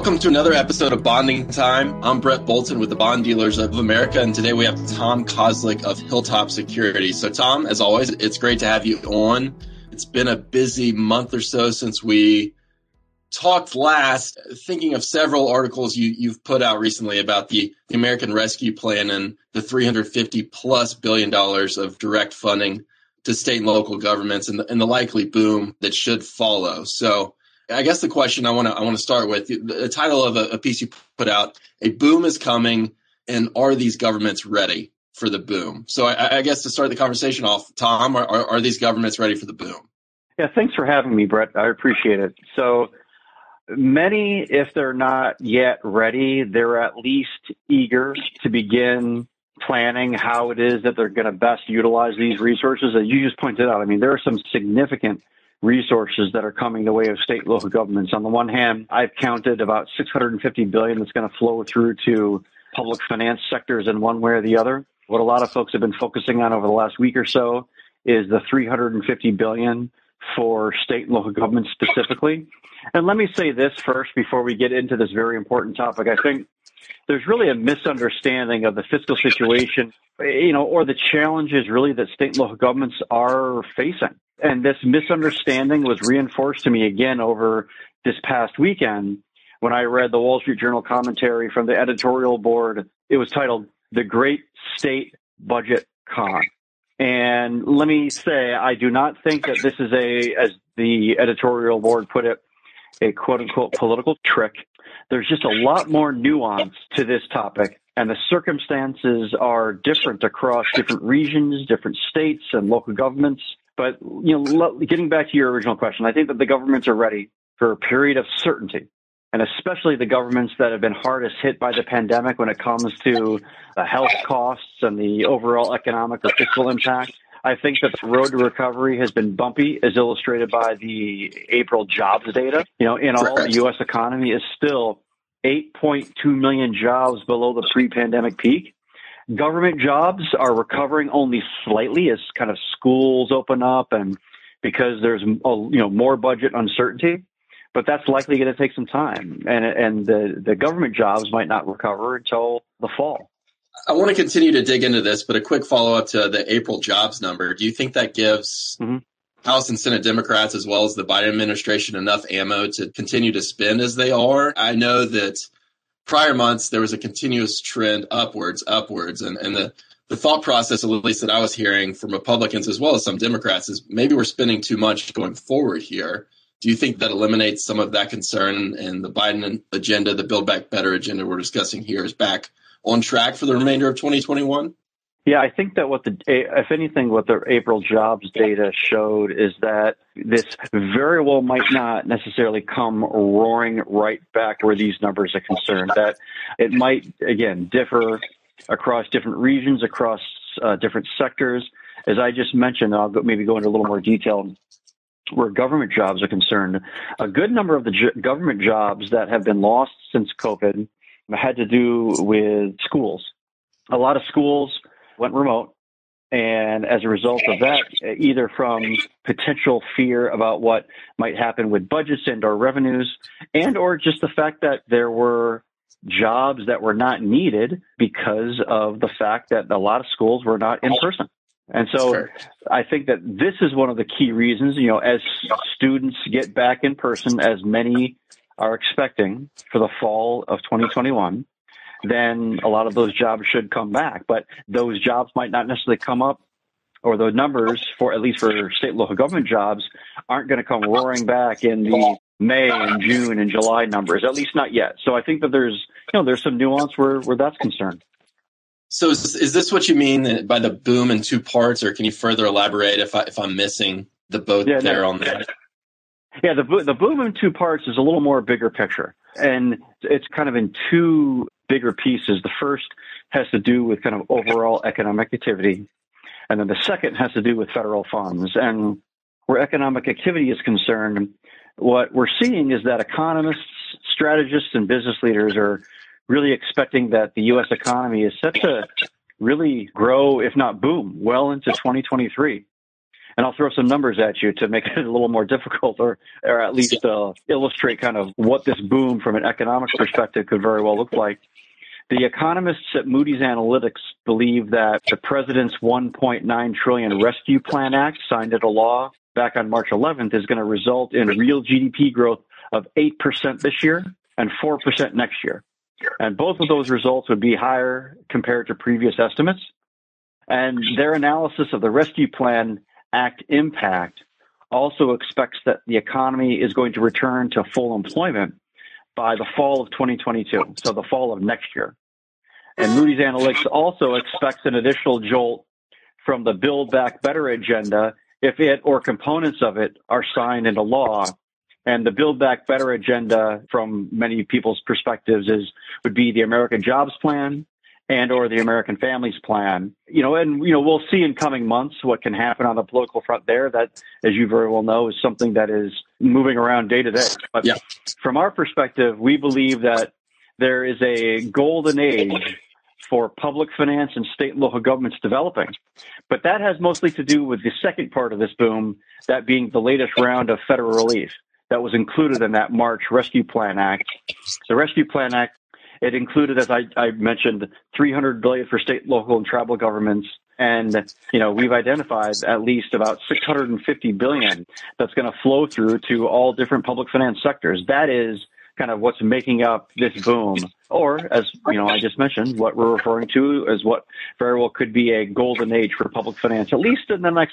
Welcome to another episode of Bonding Time. I'm Brett Bolton with the Bond Dealers of America, and today we have Tom Kozlik of Hilltop Security. So Tom, as always, it's great to have you on. It's been a busy month or so since we talked last, thinking of several articles you've put out recently about the American Rescue Plan and the $350+ billion of direct funding to state and local governments and the likely boom that should follow. So I guess the question I want to start with, the title of a piece you put out, "A Boom is Coming, and Are These Governments Ready for the Boom?" So I guess to start the conversation off, Tom, are these governments ready for the boom? Yeah, thanks for having me, Brett. I appreciate it. So many, if they're not yet ready, they're at least eager to begin planning how it is that they're going to best utilize these resources. As you just pointed out, I mean, there are some significant resources that are coming the way of state and local governments. On the one hand, I've counted about $650 billion that's going to flow through to public finance sectors in one way or the other. What a lot of folks have been focusing on over the last week or so is the $350 billion for state and local governments specifically. And let me say this first before we get into this very important topic. I think there's really a misunderstanding of the fiscal situation, or the challenges really that state and local governments are facing. And this misunderstanding was reinforced to me again over this past weekend when I read the Wall Street Journal commentary from the editorial board. It was titled "The Great State Budget Con." And let me say, I do not think that this is as the editorial board put it, a quote unquote political trick. There's just a lot more nuance to this topic, and the circumstances are different across different regions, different states, and local governments. But, getting back to your original question, I think that the governments are ready for a period of certainty, and especially the governments that have been hardest hit by the pandemic when it comes to the health costs and the overall economic or fiscal impact. I think that the road to recovery has been bumpy, as illustrated by the April jobs data. In all, the U.S. economy is still 8.2 million jobs below the pre-pandemic peak. Government jobs are recovering only slightly as kind of schools open up and because there's more budget uncertainty. But that's likely going to take some time, and the government jobs might not recover until the fall. I want to continue to dig into this, but a quick follow-up to the April jobs number. Do you think that gives House and Senate Democrats, as well as the Biden administration, enough ammo to continue to spend as they are? I know that prior months, there was a continuous trend upwards, and the thought process, at least that I was hearing from Republicans as well as some Democrats, is maybe we're spending too much going forward here. Do you think that eliminates some of that concern, and the Biden agenda, the Build Back Better agenda we're discussing here, is back on track for the remainder of 2021? Yeah, I think that what the April jobs data showed is that this very well might not necessarily come roaring right back where these numbers are concerned, that it might, again, differ across different regions, across different sectors. As I just mentioned, I'll maybe go into a little more detail where government jobs are concerned. A good number of the government jobs that have been lost since COVID had to do with schools. A lot of schools went remote, and as a result of that, either from potential fear about what might happen with budgets and or revenues, and or just the fact that there were jobs that were not needed because of the fact that a lot of schools were not in person. And so I think that this is one of the key reasons, as students get back in person, as many are expecting for the fall of 2021, then a lot of those jobs should come back. But those jobs might not necessarily come up, or the numbers for, at least for state and local government jobs, aren't going to come roaring back in the May and June and July numbers, at least not yet. So I think that there's some nuance where that's concerned. So is this what you mean by the boom in two parts, or can you further elaborate if I'm missing the boat on that? Yeah, the boom in two parts is a little more bigger picture, and it's kind of in two bigger pieces. The first has to do with kind of overall economic activity, and then the second has to do with federal funds. And where economic activity is concerned, what we're seeing is that economists, strategists, and business leaders are really expecting that the U.S. economy is set to really grow, if not boom, well into 2023. And I'll throw some numbers at you to make it a little more difficult or at least illustrate kind of what this boom from an economic perspective could very well look like. The economists at Moody's Analytics believe that the president's $1.9 trillion Rescue Plan Act, signed into law back on March 11th, is going to result in real GDP growth of 8% this year and 4% next year. And both of those results would be higher compared to previous estimates. And their analysis of the Rescue Plan Act impact also expects that the economy is going to return to full employment by the fall of 2022, so the fall of next year. And Moody's Analytics also expects an additional jolt from the Build Back Better agenda if it or components of it are signed into law. And the Build Back Better agenda, from many people's perspectives, would be the American Jobs Plan and or the American Families Plan. We'll see in coming months what can happen on the political front there. That, as you very well know, is something that is moving around day to day. But from our perspective, we believe that there is a golden age for public finance and state and local governments developing. But that has mostly to do with the second part of this boom, that being the latest round of federal relief that was included in that March Rescue Plan Act. The Rescue Plan Act, it included, as I mentioned, $300 billion for state, local, and tribal governments. And, we've identified at least about $650 billion that's going to flow through to all different public finance sectors. That is kind of what's making up this boom. Or, as I just mentioned, what we're referring to as what very well could be a golden age for public finance, at least in the next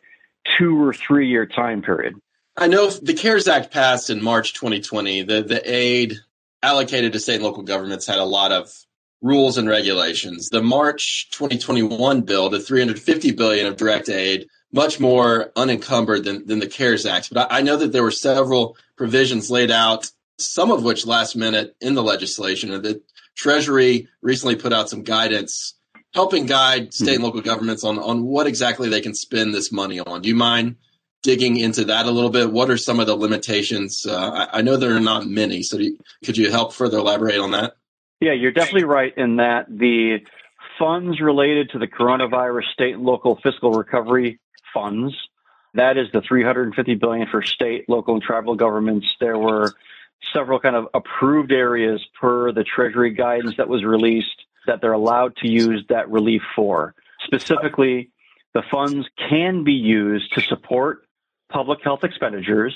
2 or 3 year time period. I know the CARES Act passed in March 2020. The aid allocated to state and local governments had a lot of rules and regulations. The March 2021 bill, the $350 billion of direct aid, much more unencumbered than the CARES Act. But I know that there were several provisions laid out, some of which last minute in the legislation. And the Treasury recently put out some guidance helping guide state and local governments on what exactly they can spend this money on. Do you mind digging into that a little bit? What are some of the limitations? I know there are not many, so could you help further elaborate on that? Yeah, you're definitely right in that the funds related to the coronavirus state and local fiscal recovery funds, that is the $350 billion for state, local, and tribal governments. There were several kind of approved areas per the Treasury guidance that was released that they're allowed to use that relief for. Specifically, the funds can be used to support public health expenditures,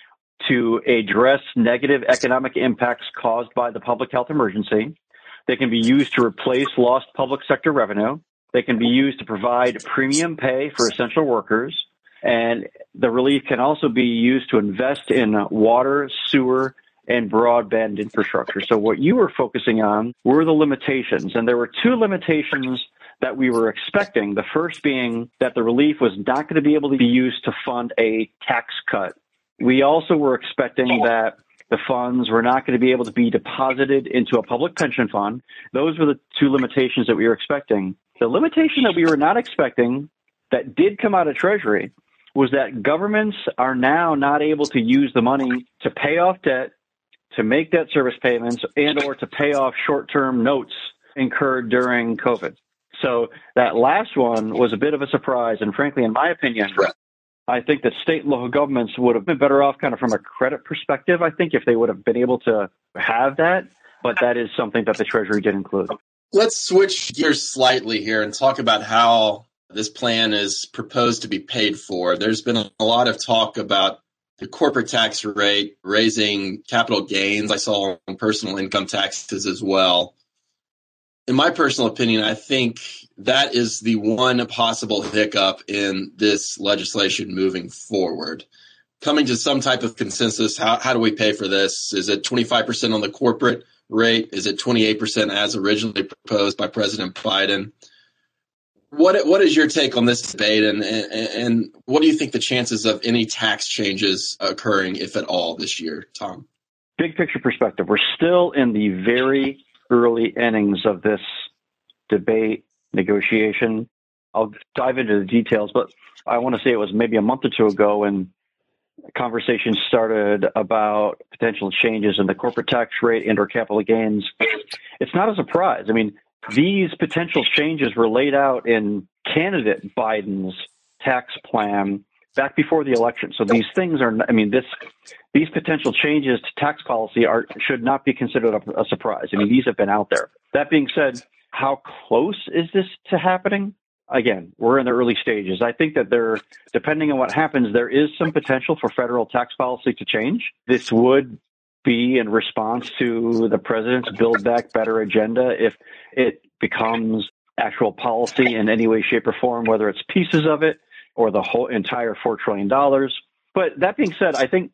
to address negative economic impacts caused by the public health emergency. They can be used to replace lost public sector revenue. They can be used to provide premium pay for essential workers. And the relief can also be used to invest in water, sewer, and broadband infrastructure. So what you were focusing on were the limitations. And there were two limitations that we were expecting. The first being that the relief was not going to be able to be used to fund a tax cut. We also were expecting that the funds were not going to be able to be deposited into a public pension fund. Those were the two limitations that we were expecting. The limitation that we were not expecting that did come out of Treasury was that governments are now not able to use the money to pay off debt, to make debt service payments, and or to pay off short-term notes incurred during COVID. So that last one was a bit of a surprise. And frankly, in my opinion, I think that state and local governments would have been better off kind of from a credit perspective, I think, if they would have been able to have that. But that is something that the Treasury did include. Let's switch gears slightly here and talk about how this plan is proposed to be paid for. There's been a lot of talk about the corporate tax rate, raising capital gains. I saw on personal income taxes as well. In my personal opinion, I think that is the one possible hiccup in this legislation moving forward. Coming to some type of consensus, how do we pay for this? Is it 25% on the corporate rate? Is it 28% as originally proposed by President Biden? What is your take on this debate, and what do you think the chances of any tax changes occurring, if at all, this year, Tom? Big picture perspective, we're still in the very early innings of this debate, negotiation. I'll dive into the details, but I want to say it was maybe a month or two ago when conversations started about potential changes in the corporate tax rate and or capital gains. It's not a surprise. I mean, these potential changes were laid out in candidate Biden's tax plan back before the election. So these things are, these potential changes to tax policy should not be considered a surprise. These have been out there. That being said, how close is this to happening? Again, we're in the early stages. I think that depending on what happens, there is some potential for federal tax policy to change. This would be in response to the president's Build Back Better agenda if it becomes actual policy in any way, shape, or form, whether it's pieces of it or the whole entire $4 trillion. But that being said, I think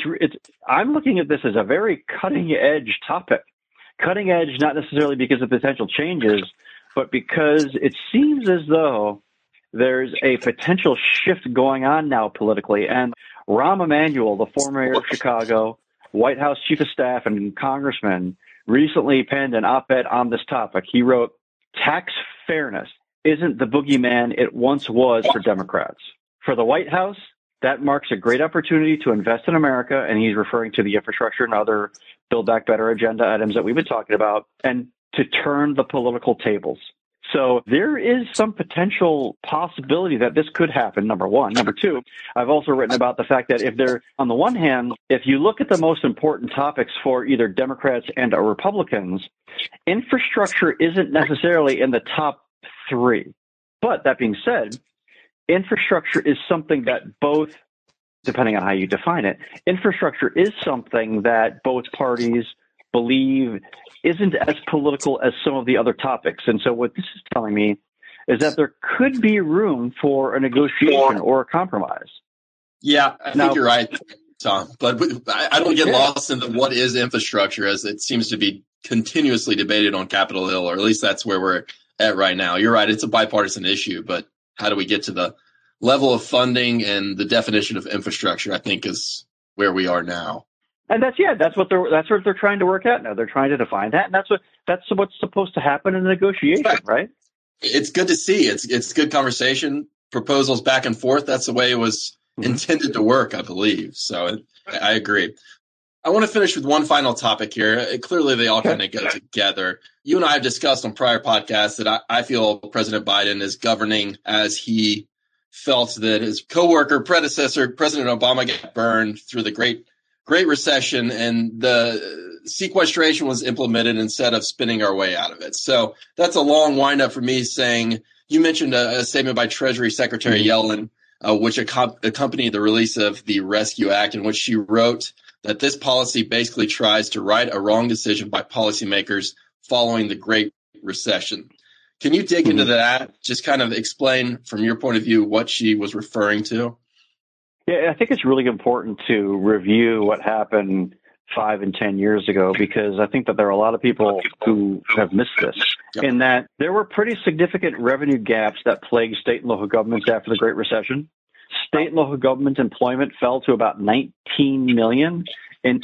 I'm looking at this as a very cutting edge topic. Cutting edge, not necessarily because of potential changes, but because it seems as though there's a potential shift going on now politically. And Rahm Emanuel, the former mayor of Chicago, White House chief of staff, and congressman, recently penned an op-ed on this topic. He wrote, "Tax fairness isn't the boogeyman it once was for Democrats. For the White House, that marks a great opportunity to invest in America," and he's referring to the infrastructure and other Build Back Better agenda items that we've been talking about, "and to turn the political tables." So there is some potential possibility that this could happen, number one. Number two, I've also written about the fact that on the one hand, if you look at the most important topics for either Democrats and or Republicans, infrastructure isn't necessarily in the top three. But that being said, infrastructure is something that both, depending on how you define it, infrastructure is something that both parties believe isn't as political as some of the other topics. And so what this is telling me is that there could be room for a negotiation or a compromise. Yeah, I think you're right, Tom. But I don't get lost in what is infrastructure, as it seems to be continuously debated on Capitol Hill, or at least that's where we're at right now. You're right, it's a bipartisan issue, but how do we get to the level of funding and the definition of infrastructure, I think, is where we are now. And that's what they're trying to work out now. They're trying to define that, and that's what's supposed to happen in a negotiation, right? It's good to see. It's good conversation, proposals back and forth. That's the way it was intended to work, I believe. So I agree. I want to finish with one final topic here. Clearly, they all kind of go together. You and I have discussed on prior podcasts that I feel President Biden is governing as he felt that his predecessor, President Obama, got burned through the Great Recession, and the sequestration was implemented instead of spinning our way out of it. So that's a long windup for me saying, you mentioned a statement by Treasury Secretary Yellen, which accompanied the release of the Rescue Act, in which she wrote that this policy basically tries to right a wrong decision by policymakers following the Great Recession. Can you dig into that? Just kind of explain from your point of view what she was referring to? Yeah, I think it's really important to review what happened 5 and 10 years ago, because I think that there are a lot of people who have missed this, in that there were pretty significant revenue gaps that plagued state and local governments after the Great Recession. State and local government employment fell to about 19 million in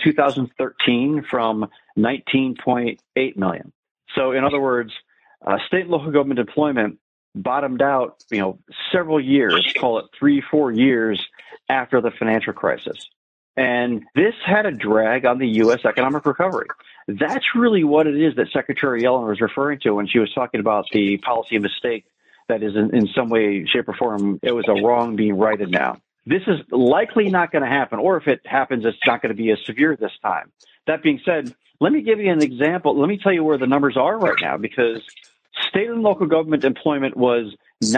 2013 from 19.8 million. So in other words, state and local government employment bottomed out, several years, call it 3-4 years after the financial crisis. And this had a drag on the U.S. economic recovery. That's really what it is that Secretary Yellen was referring to when she was talking about the policy mistake that is in some way, shape, or form, it was a wrong being righted now. This is likely not going to happen, or if it happens, it's not going to be as severe this time. That being said, let me give you an example. Let me tell you where the numbers are right now, because state and local government employment was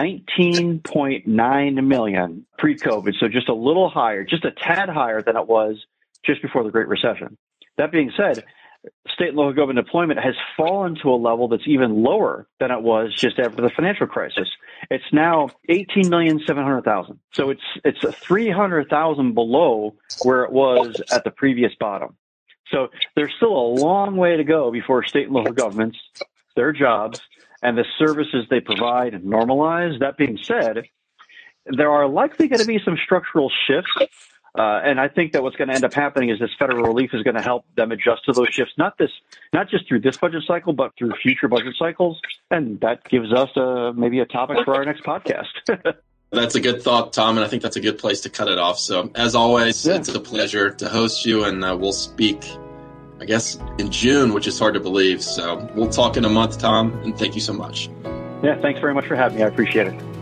19.9 million pre-COVID, so just a little higher, just a tad higher than it was just before the Great Recession. That being said, state and local government employment has fallen to a level that's even lower than it was just after the financial crisis. It's now 18,700,000. So it's 300,000 below where it was at the previous bottom. So there's still a long way to go before state and local governments, their jobs, and the services they provide normalize. That being said, there are likely going to be some structural shifts. And I think that what's going to end up happening is this federal relief is going to help them adjust to those shifts, not just through this budget cycle, but through future budget cycles. And that gives us maybe a topic for our next podcast. That's a good thought, Tom, and I think that's a good place to cut it off. So as always, It's a pleasure to host you, and we'll speak, I guess, in June, which is hard to believe. So we'll talk in a month, Tom, and thank you so much. Yeah, thanks very much for having me. I appreciate it.